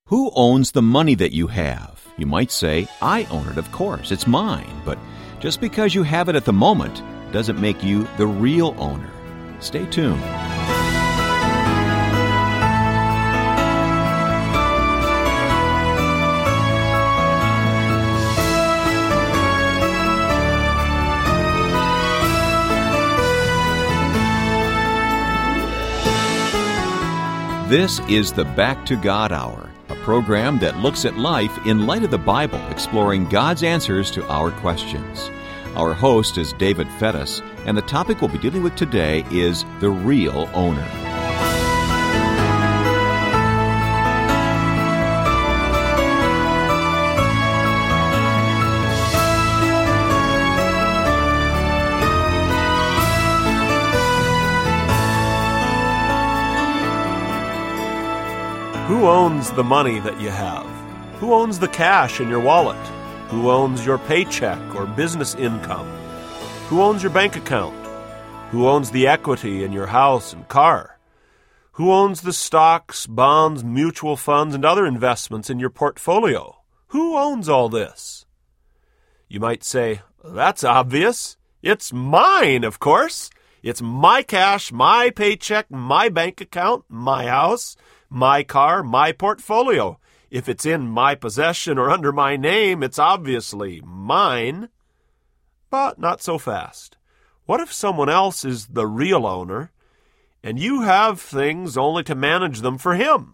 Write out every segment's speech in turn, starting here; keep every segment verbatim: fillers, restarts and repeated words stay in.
Who owns the money that you have? You might say, I own it, of course. It's mine. But just because you have it at the moment doesn't make you the real owner. Stay tuned. This is the Back to God Hour, a program that looks at life in light of the Bible, exploring God's answers to our questions. Our host is David Fettis, and the topic we'll be dealing with today is the real owner. Who owns the money that you have? Who owns the cash in your wallet? Who owns your paycheck or business income? Who owns your bank account? Who owns the equity in your house and car? Who owns the stocks, bonds, mutual funds, and other investments in your portfolio? Who owns all this? You might say, that's obvious. It's mine, of course. It's my cash, my paycheck, my bank account, my house, my car, my portfolio. If it's in my possession or under my name, it's obviously mine. But not so fast. What if someone else is the real owner, and you have things only to manage them for him?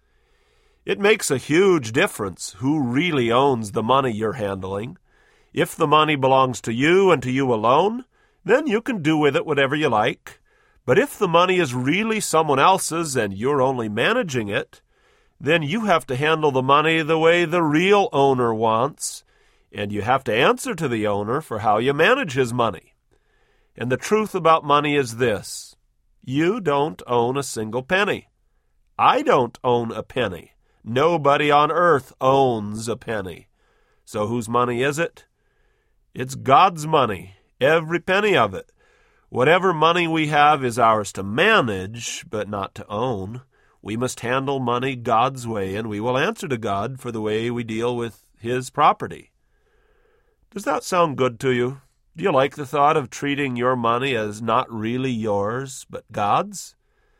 It makes a huge difference who really owns the money you're handling. If the money belongs to you and to you alone, then you can do with it whatever you like. But if the money is really someone else's and you're only managing it, then you have to handle the money the way the real owner wants, and you have to answer to the owner for how you manage his money. And the truth about money is this: you don't own a single penny. I don't own a penny. Nobody on earth owns a penny. So whose money is it? It's God's money, every penny of it. Whatever money we have is ours to manage, but not to own. We must handle money God's way, and we will answer to God for the way we deal with His property. Does that sound good to you? Do you like the thought of treating your money as not really yours, but God's?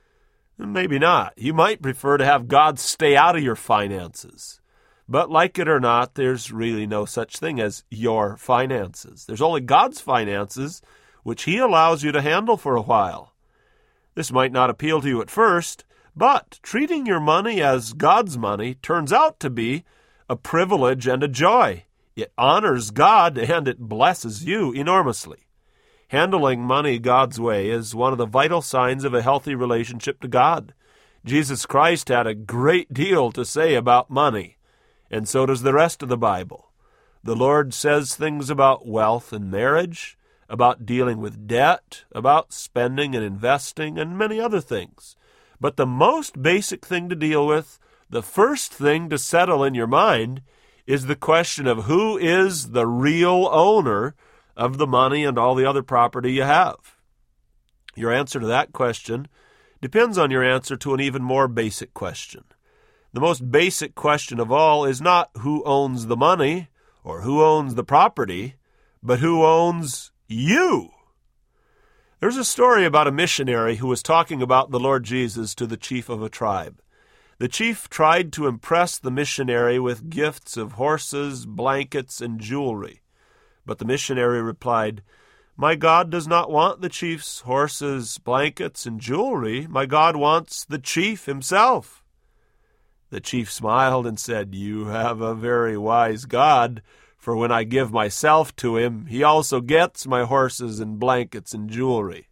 Maybe not. You might prefer to have God stay out of your finances. But like it or not, there's really no such thing as your finances. There's only God's finances, which He allows you to handle for a while. This might not appeal to you at first, but treating your money as God's money turns out to be a privilege and a joy. It honors God and it blesses you enormously. Handling money God's way is one of the vital signs of a healthy relationship to God. Jesus Christ had a great deal to say about money, and so does the rest of the Bible. The Lord says things about wealth and marriage, about dealing with debt, about spending and investing, and many other things. But the most basic thing to deal with, the first thing to settle in your mind, is the question of who is the real owner of the money and all the other property you have. Your answer to that question depends on your answer to an even more basic question. The most basic question of all is not who owns the money or who owns the property, but who owns you. There's a story about a missionary who was talking about the Lord Jesus to the chief of a tribe. The chief tried to impress the missionary with gifts of horses, blankets, and jewelry. But the missionary replied, "My God does not want the chief's horses, blankets, and jewelry. My God wants the chief himself." The chief smiled and said, "You have a very wise God, for when I give myself to him, he also gets my horses and blankets and jewelry."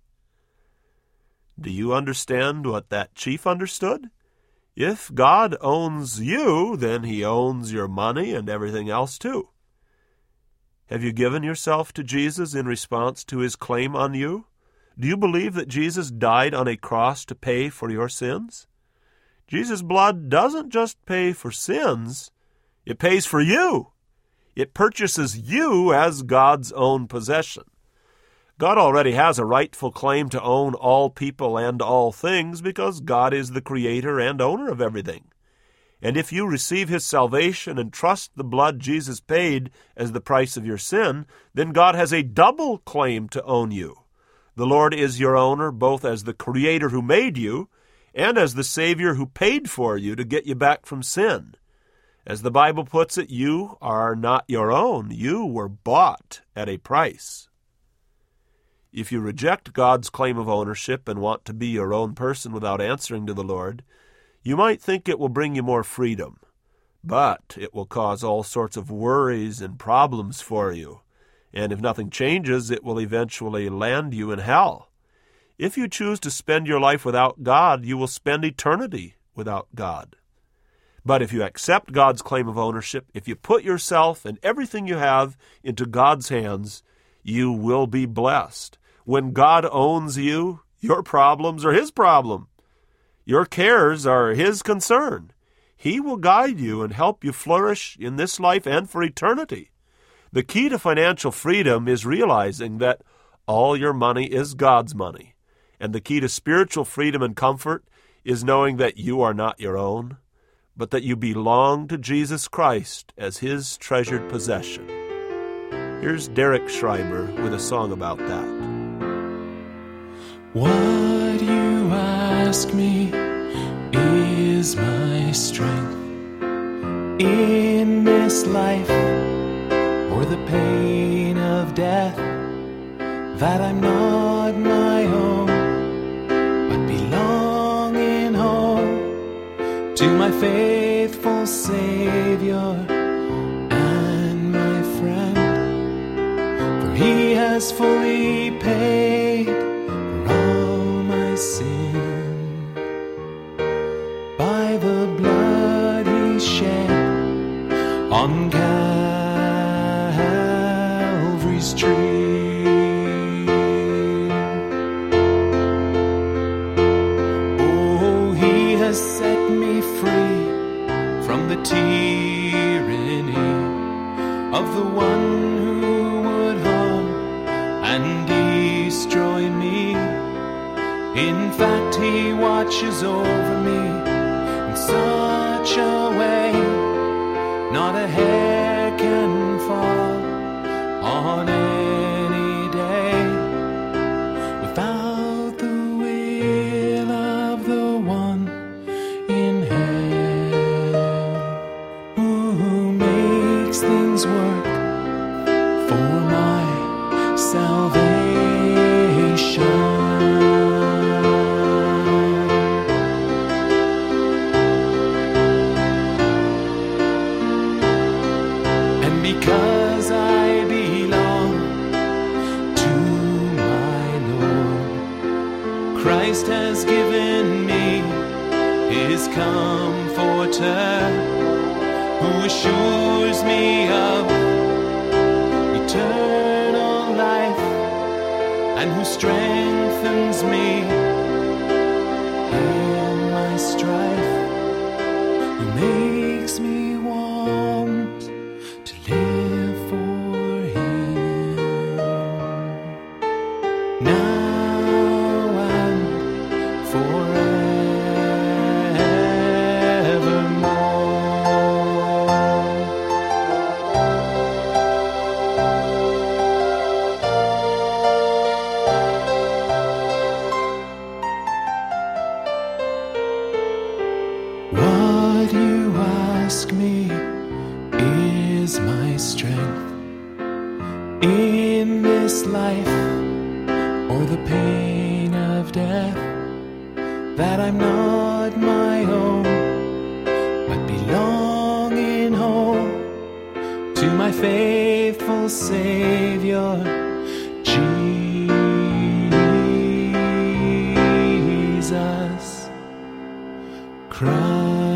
Do you understand what that chief understood? If God owns you, then he owns your money and everything else too. Have you given yourself to Jesus in response to his claim on you? Do you believe that Jesus died on a cross to pay for your sins? Jesus' blood doesn't just pay for sins, it pays for you. It purchases you as God's own possession. God already has a rightful claim to own all people and all things because God is the creator and owner of everything. And if you receive his salvation and trust the blood Jesus paid as the price of your sin, then God has a double claim to own you. The Lord is your owner, both as the Creator who made you and as the Savior who paid for you to get you back from sin. As the Bible puts it, you are not your own. You were bought at a price. If you reject God's claim of ownership and want to be your own person without answering to the Lord, you might think it will bring you more freedom, but it will cause all sorts of worries and problems for you, and if nothing changes, it will eventually land you in hell. If you choose to spend your life without God, you will spend eternity without God. But if you accept God's claim of ownership, if you put yourself and everything you have into God's hands, you will be blessed. When God owns you, your problems are his problem. Your cares are his concern. He will guide you and help you flourish in this life and for eternity. The key to financial freedom is realizing that all your money is God's money. And the key to spiritual freedom and comfort is knowing that you are not your own, but that you belong to Jesus Christ as his treasured possession. Here's Derek Schreiber with a song about that. What you ask me is my strength in this life, or the pain of death, that I'm not my own, but belong in home to my faithful Savior and my friend, for he has fully paid sin by the blood he shed on Calvary's tree. Oh, he has set me free from the tyranny of the one who would harm and destroy me. In fact, he watches over me in such a way, not a hair can fall on any day without the will of the one in hell, who makes things work for my salvation. Because I belong to my Lord, Christ has given me his comforter, who assures me of eternal life, and who strengthens me in my strife, who makes me want to live for him now and forevermore. What you ask me is my strength in this life, or the pain of death, that I'm not my own, but belong in home to my faithful Savior, Jesus Christ.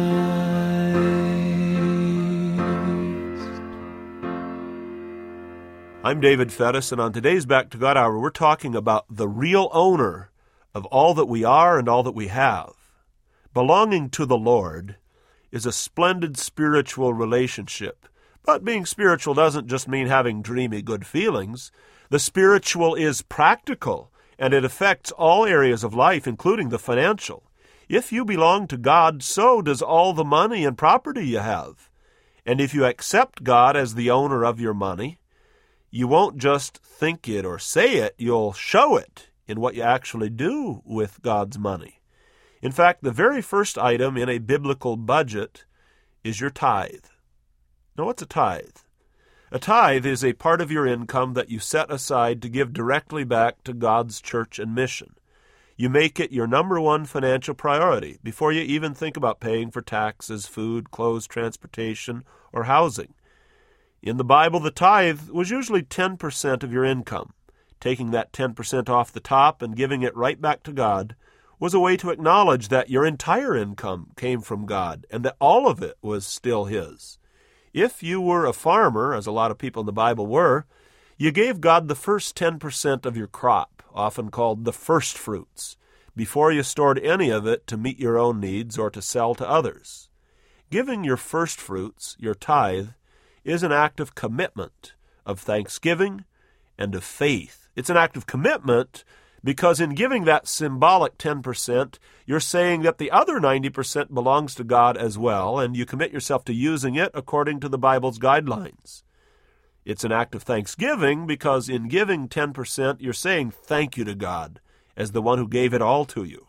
I'm David Fettis, and on today's Back to God Hour, we're talking about the real owner of all that we are and all that we have. Belonging to the Lord is a splendid spiritual relationship. But being spiritual doesn't just mean having dreamy good feelings. The spiritual is practical, and it affects all areas of life, including the financial. If you belong to God, so does all the money and property you have. And if you accept God as the owner of your money, you won't just think it or say it, you'll show it in what you actually do with God's money. In fact, the very first item in a biblical budget is your tithe. Now, what's a tithe? A tithe is a part of your income that you set aside to give directly back to God's church and mission. You make it your number one financial priority before you even think about paying for taxes, food, clothes, transportation, or housing. In the Bible, the tithe was usually ten percent of your income. Taking that ten percent off the top and giving it right back to God was a way to acknowledge that your entire income came from God and that all of it was still His. If you were a farmer, as a lot of people in the Bible were, you gave God the first ten percent of your crop, often called the first fruits, before you stored any of it to meet your own needs or to sell to others. Giving your first fruits, your tithe, is an act of commitment, of thanksgiving, and of faith. It's an act of commitment because in giving that symbolic ten percent, you're saying that the other ninety percent belongs to God as well, and you commit yourself to using it according to the Bible's guidelines. It's an act of thanksgiving because in giving ten percent, you're saying thank you to God as the one who gave it all to you.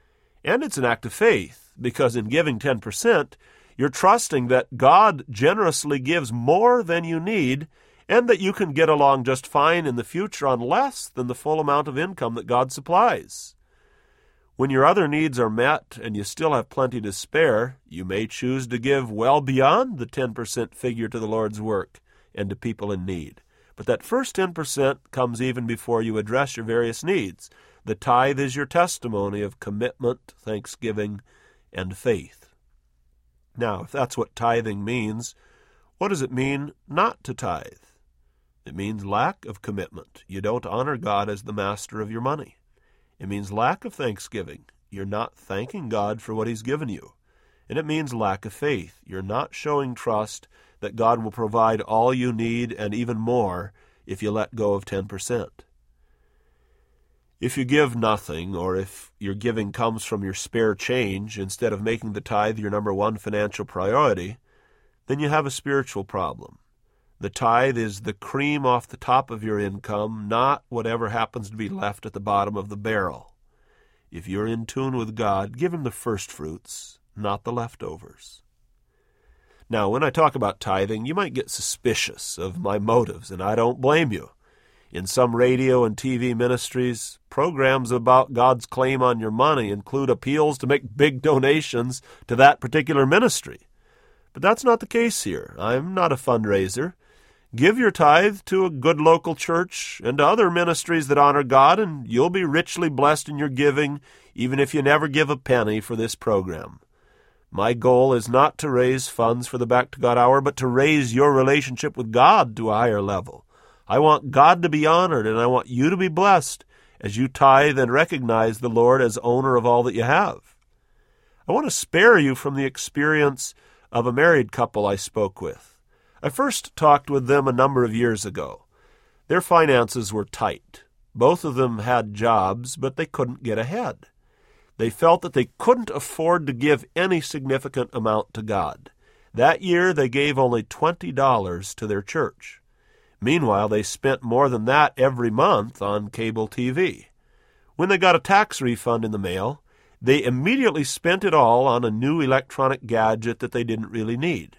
And it's an act of faith because in giving ten percent, you're trusting that God generously gives more than you need and that you can get along just fine in the future on less than the full amount of income that God supplies. When your other needs are met and you still have plenty to spare, you may choose to give well beyond the ten percent figure to the Lord's work and to people in need. But that first ten percent comes even before you address your various needs. The tithe is your testimony of commitment, thanksgiving, and faith. Now, if that's what tithing means, what does it mean not to tithe? It means lack of commitment. You don't honor God as the master of your money. It means lack of thanksgiving. You're not thanking God for what He's given you. And it means lack of faith. You're not showing trust that God will provide all you need and even more if you let go of ten percent. If you give nothing, or if your giving comes from your spare change instead of making the tithe your number one financial priority, then you have a spiritual problem. The tithe is the cream off the top of your income, not whatever happens to be left at the bottom of the barrel. If you're in tune with God, give Him the first fruits, not the leftovers. Now, when I talk about tithing, you might get suspicious of my motives, and I don't blame you. In some radio and T V ministries, programs about God's claim on your money include appeals to make big donations to that particular ministry. But that's not the case here. I'm not a fundraiser. Give your tithe to a good local church and to other ministries that honor God, and you'll be richly blessed in your giving, even if you never give a penny for this program. My goal is not to raise funds for the Back to God Hour, but to raise your relationship with God to a higher level. I want God to be honored, and I want you to be blessed as you tithe and recognize the Lord as owner of all that you have. I want to spare you from the experience of a married couple I spoke with. I first talked with them a number of years ago. Their finances were tight. Both of them had jobs, but they couldn't get ahead. They felt that they couldn't afford to give any significant amount to God. That year, they gave only twenty dollars to their church. Meanwhile, they spent more than that every month on cable T V. When they got a tax refund in the mail, they immediately spent it all on a new electronic gadget that they didn't really need.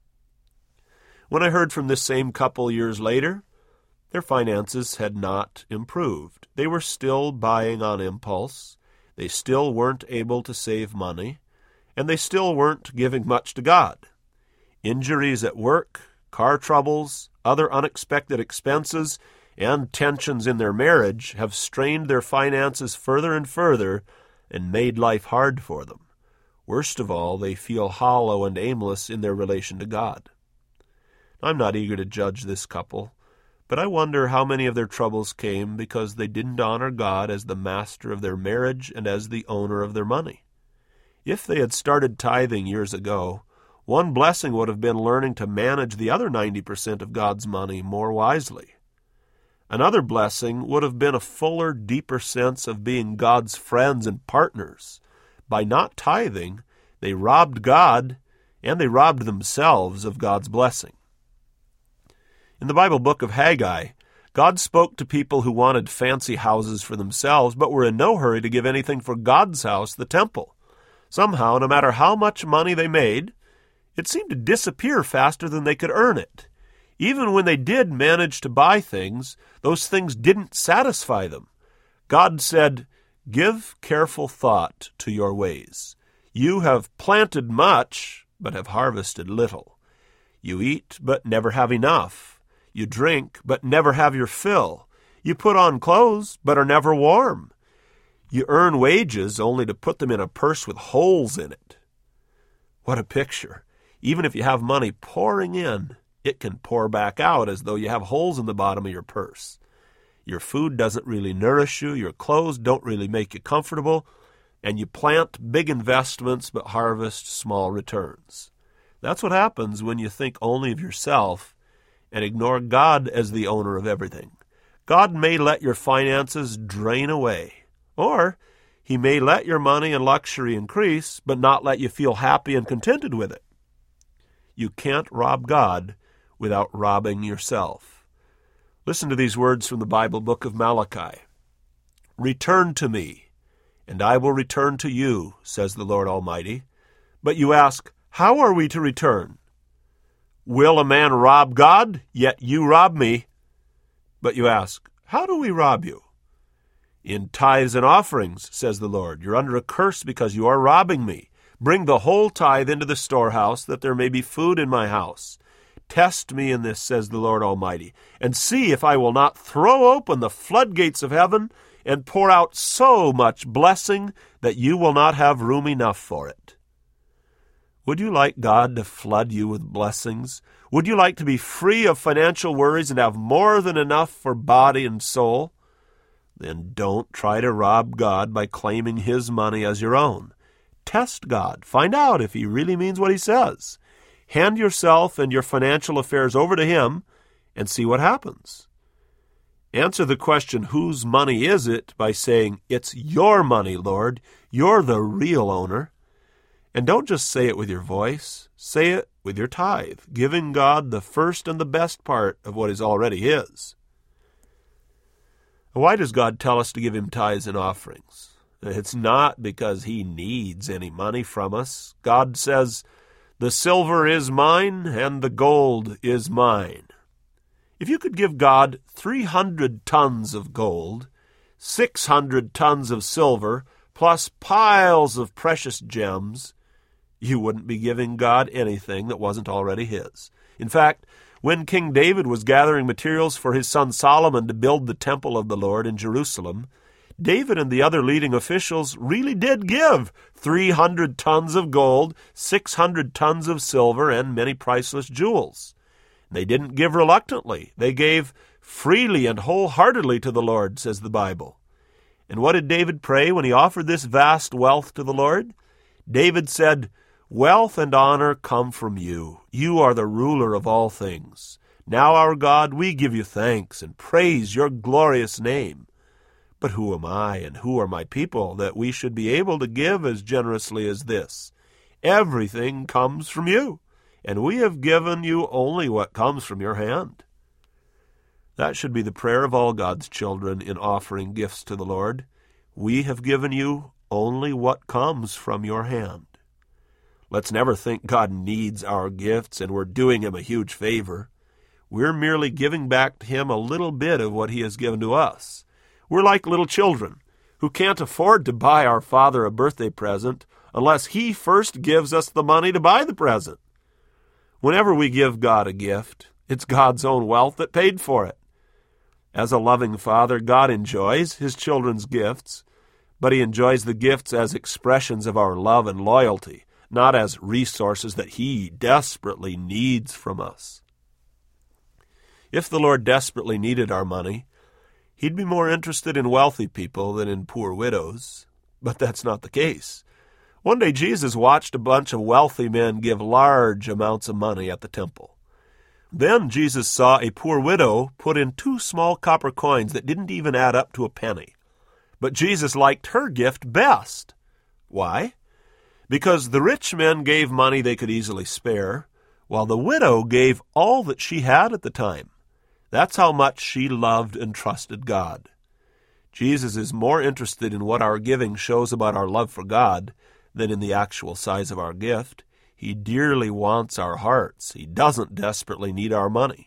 When I heard from this same couple years later, their finances had not improved. They were still buying on impulse, they still weren't able to save money, and they still weren't giving much to God. Injuries at work, car troubles, other unexpected expenses, and tensions in their marriage have strained their finances further and further and made life hard for them. Worst of all, they feel hollow and aimless in their relation to God. I'm not eager to judge this couple, but I wonder how many of their troubles came because they didn't honor God as the master of their marriage and as the owner of their money. If they had started tithing years ago, one blessing would have been learning to manage the other ninety percent of God's money more wisely. Another blessing would have been a fuller, deeper sense of being God's friends and partners, By not tithing, they robbed God and they robbed themselves of God's blessing. In the Bible book of Haggai, God spoke to people who wanted fancy houses for themselves, but were in no hurry to give anything for God's house, the temple. Somehow, no matter how much money they made, it seemed to disappear faster than they could earn it. Even when they did manage to buy things, those things didn't satisfy them. God said, "Give careful thought to your ways. You have planted much, but have harvested little. You eat, but never have enough. You drink, but never have your fill. You put on clothes, but are never warm. You earn wages only to put them in a purse with holes in it." What a picture. Even if you have money pouring in, it can pour back out as though you have holes in the bottom of your purse. Your food doesn't really nourish you, your clothes don't really make you comfortable, and you plant big investments but harvest small returns. That's what happens when you think only of yourself and ignore God as the owner of everything. God may let your finances drain away, or He may let your money and luxury increase, but not let you feel happy and contented with it. You can't rob God without robbing yourself. Listen to these words from the Bible book of Malachi. "Return to me, and I will return to you, says the Lord Almighty. But you ask, how are we to return? Will a man rob God? Yet you rob me. But you ask, how do we rob you? In tithes and offerings, says the Lord. You're under a curse because you are robbing me. Bring the whole tithe into the storehouse, that there may be food in my house. Test me in this, says the Lord Almighty, and see if I will not throw open the floodgates of heaven and pour out so much blessing that you will not have room enough for it." Would you like God to flood you with blessings? Would you like to be free of financial worries and have more than enough for body and soul? Then don't try to rob God by claiming His money as your own. Test God. Find out if He really means what He says. Hand yourself and your financial affairs over to Him and see what happens. Answer the question, whose money is it, by saying, "It's your money, Lord. You're the real owner." And don't just say it with your voice. Say it with your tithe, giving God the first and the best part of what is already His. Why does God tell us to give Him tithes and offerings? It's not because He needs any money from us. God says, "The silver is mine and the gold is mine." If you could give God three hundred tons of gold, six hundred tons of silver, plus piles of precious gems, you wouldn't be giving God anything that wasn't already His. In fact, when King David was gathering materials for his son Solomon to build the temple of the Lord in Jerusalem, David and the other leading officials really did give three hundred tons of gold, six hundred tons of silver, and many priceless jewels. They didn't give reluctantly. They gave freely and wholeheartedly to the Lord, says the Bible. And what did David pray when he offered this vast wealth to the Lord? David said, "Wealth and honor come from you. You are the ruler of all things. Now, our God, we give you thanks and praise your glorious name. But who am I and who are my people that we should be able to give as generously as this? Everything comes from you, and we have given you only what comes from your hand." That should be the prayer of all God's children in offering gifts to the Lord. We have given you only what comes from your hand. Let's never think God needs our gifts and we're doing Him a huge favor. We're merely giving back to Him a little bit of what He has given to us. We're like little children who can't afford to buy our Father a birthday present unless He first gives us the money to buy the present. Whenever we give God a gift, it's God's own wealth that paid for it. As a loving Father, God enjoys His children's gifts, but He enjoys the gifts as expressions of our love and loyalty, not as resources that He desperately needs from us. If the Lord desperately needed our money, He'd be more interested in wealthy people than in poor widows. But that's not the case. One day Jesus watched a bunch of wealthy men give large amounts of money at the temple. Then Jesus saw a poor widow put in two small copper coins that didn't even add up to a penny. But Jesus liked her gift best. Why? Because the rich men gave money they could easily spare, while the widow gave all that she had at the time. That's how much she loved and trusted God. Jesus is more interested in what our giving shows about our love for God than in the actual size of our gift. He dearly wants our hearts. He doesn't desperately need our money.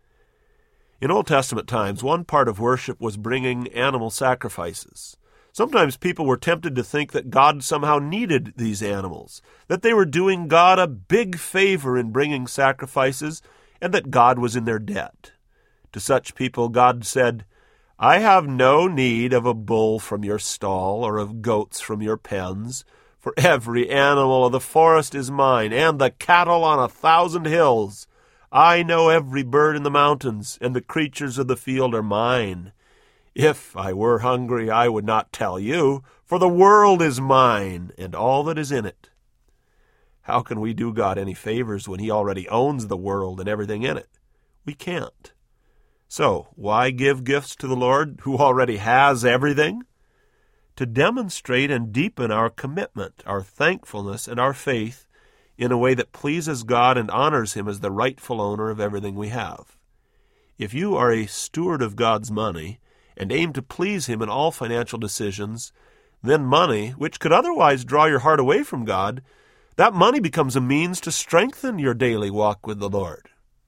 In Old Testament times, one part of worship was bringing animal sacrifices. Sometimes people were tempted to think that God somehow needed these animals, that they were doing God a big favor in bringing sacrifices, and that God was in their debt. To such people, God said, "I have no need of a bull from your stall or of goats from your pens, for every animal of the forest is mine, and the cattle on a thousand hills. I know every bird in the mountains, and the creatures of the field are mine. If I were hungry, I would not tell you, for the world is mine, and all that is in it." How can we do God any favors when he already owns the world and everything in it? We can't. So, why give gifts to the Lord who already has everything? To demonstrate and deepen our commitment, our thankfulness, and our faith in a way that pleases God and honors him as the rightful owner of everything we have. If you are a steward of God's money and aim to please him in all financial decisions, then money, which could otherwise draw your heart away from God, that money becomes a means to strengthen your daily walk with the Lord.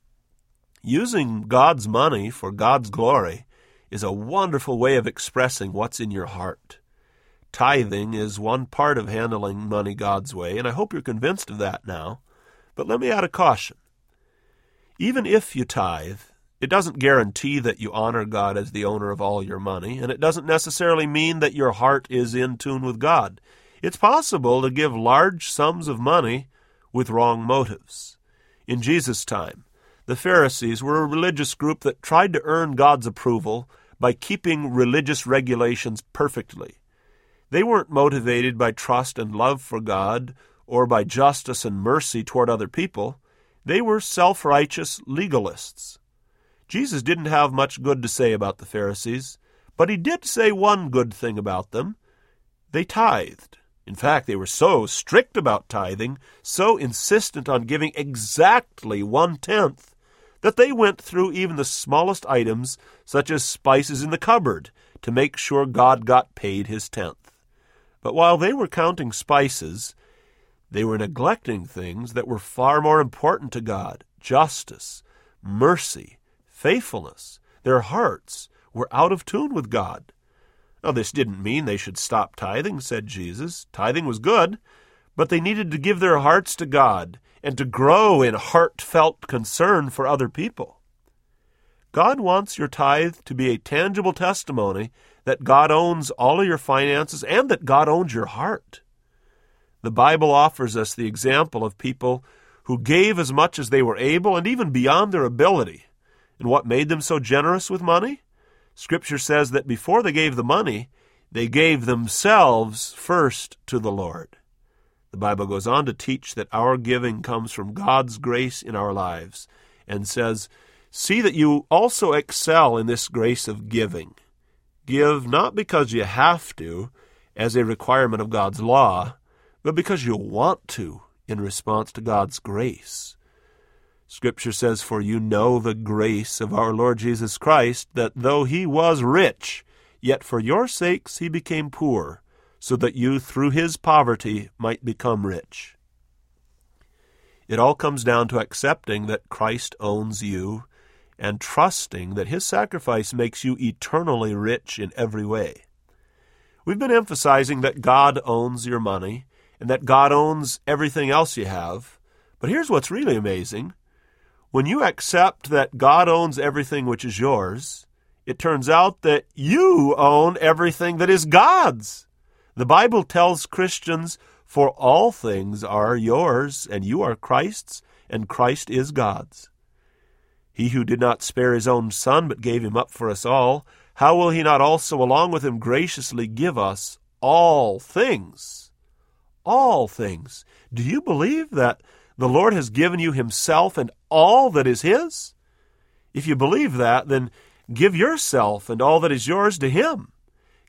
Using God's money for God's glory is a wonderful way of expressing what's in your heart. Tithing is one part of handling money God's way, and I hope you're convinced of that now. But let me add a caution. Even if you tithe, it doesn't guarantee that you honor God as the owner of all your money, and it doesn't necessarily mean that your heart is in tune with God. It's possible to give large sums of money with wrong motives. In Jesus' time, the Pharisees were a religious group that tried to earn God's approval by keeping religious regulations perfectly. They weren't motivated by trust and love for God or by justice and mercy toward other people. They were self-righteous legalists. Jesus didn't have much good to say about the Pharisees, but he did say one good thing about them. They tithed. In fact, they were so strict about tithing, so insistent on giving exactly one-tenth, that they went through even the smallest items, such as spices in the cupboard, to make sure God got paid his tenth. But while they were counting spices, they were neglecting things that were far more important to God: justice, mercy, faithfulness. Their hearts were out of tune with God. Now, this didn't mean they should stop tithing, said Jesus. Tithing was good, but they needed to give their hearts to God and to grow in heartfelt concern for other people. God wants your tithe to be a tangible testimony that God owns all of your finances and that God owns your heart. The Bible offers us the example of people who gave as much as they were able and even beyond their ability. And what made them so generous with money? Scripture says that before they gave the money, they gave themselves first to the Lord. The Bible goes on to teach that our giving comes from God's grace in our lives and says, "See that you also excel in this grace of giving. Give not because you have to, as a requirement of God's law, but because you want to in response to God's grace." Scripture says, "For you know the grace of our Lord Jesus Christ, that though he was rich, yet for your sakes he became poor, so that you through his poverty might become rich." It all comes down to accepting that Christ owns you and trusting that his sacrifice makes you eternally rich in every way. We've been emphasizing that God owns your money and that God owns everything else you have. But here's what's really amazing. When you accept that God owns everything which is yours, it turns out that you own everything that is God's. The Bible tells Christians, "For all things are yours, and you are Christ's, and Christ is God's." He who did not spare his own Son, but gave him up for us all, how will he not also along with him graciously give us all things? All things. Do you believe that the Lord has given you himself and all that is his? If you believe that, then give yourself and all that is yours to him.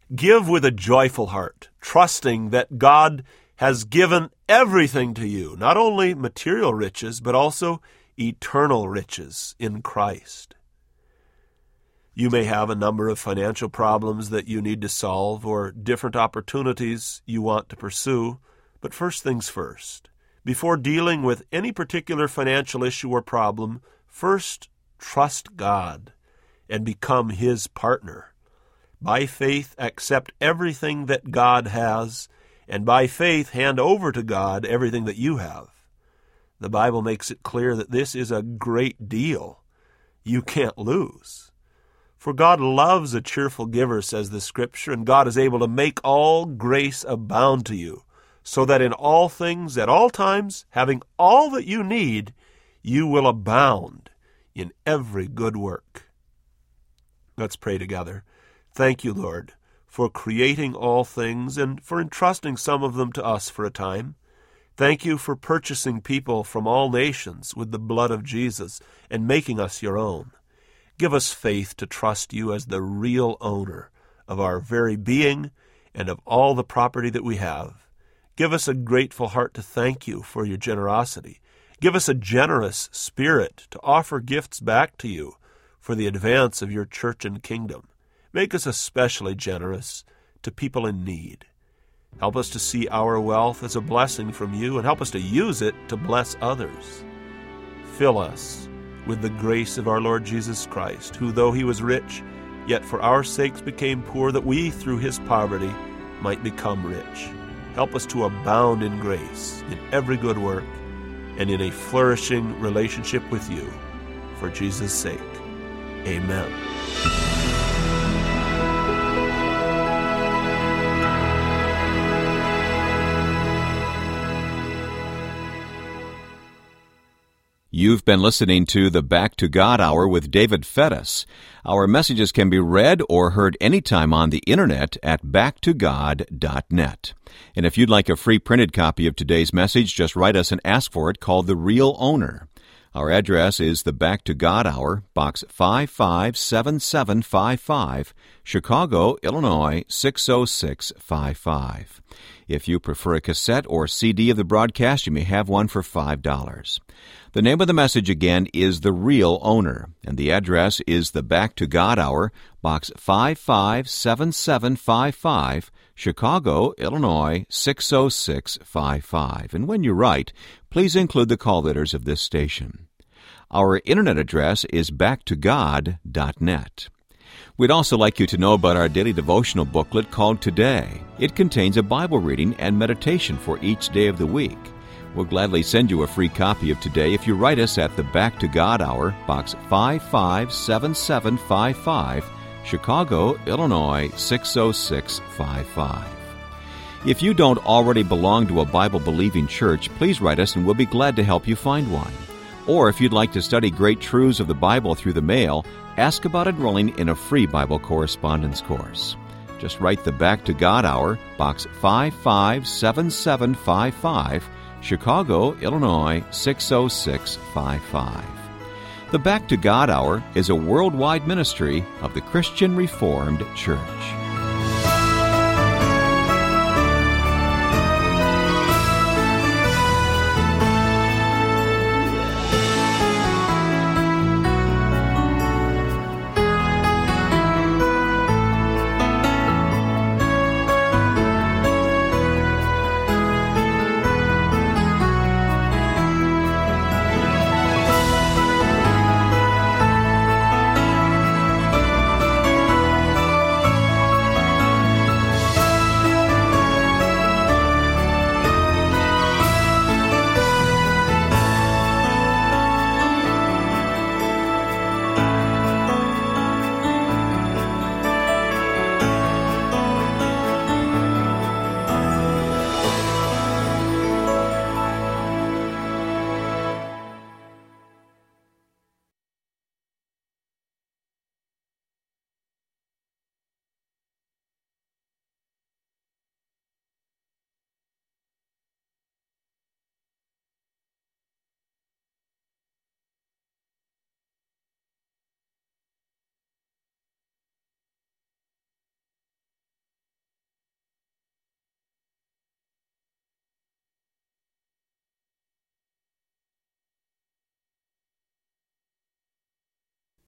Give with a joyful heart, trusting that God has given everything to you, not only material riches, but also eternal riches in Christ. You may have a number of financial problems that you need to solve or different opportunities you want to pursue, but first things first. Before dealing with any particular financial issue or problem, first trust God and become His partner. By faith, accept everything that God has, and by faith, hand over to God everything that you have. The Bible makes it clear that this is a great deal. You can't lose. For God loves a cheerful giver, says the Scripture, and God is able to make all grace abound to you, so that in all things, at all times, having all that you need, you will abound in every good work. Let's pray together. Thank you, Lord, for creating all things and for entrusting some of them to us for a time. Thank you for purchasing people from all nations with the blood of Jesus and making us your own. Give us faith to trust you as the real owner of our very being and of all the property that we have. Give us a grateful heart to thank you for your generosity. Give us a generous spirit to offer gifts back to you for the advance of your church and kingdom. Make us especially generous to people in need. Help us to see our wealth as a blessing from you and help us to use it to bless others. Fill us with the grace of our Lord Jesus Christ, who, though he was rich, yet for our sakes became poor, that we, through his poverty, might become rich. Help us to abound in grace, in every good work, and in a flourishing relationship with you. For Jesus' sake, amen. You've been listening to the Back to God Hour with David Fettis. Our messages can be read or heard anytime on the internet at back to god dot net. And if you'd like a free printed copy of today's message, just write us and ask for it, called The Real Owner. Our address is the Back to God Hour, Box five five seven seven five five, Chicago, Illinois six oh six five five. If you prefer a cassette or C D of the broadcast, you may have one for five dollars. The name of the message again is The Real Owner, and the address is the Back to God Hour, Box five five seven seven five five, Chicago, Illinois six oh six five five. And when you write, please include the call letters of this station. Our internet address is back to god dot net. We'd also like you to know about our daily devotional booklet called Today. It contains a Bible reading and meditation for each day of the week. We'll gladly send you a free copy of Today if you write us at the Back to God Hour, Box five five seven seven five five, Chicago, Illinois six oh six five five. If you don't already belong to a Bible-believing church, please write us and we'll be glad to help you find one. Or if you'd like to study great truths of the Bible through the mail, ask about enrolling in a free Bible correspondence course. Just write the Back to God Hour, Box five five seven seven five five, Chicago, Illinois six oh six five five. The Back to God Hour is a worldwide ministry of the Christian Reformed Church.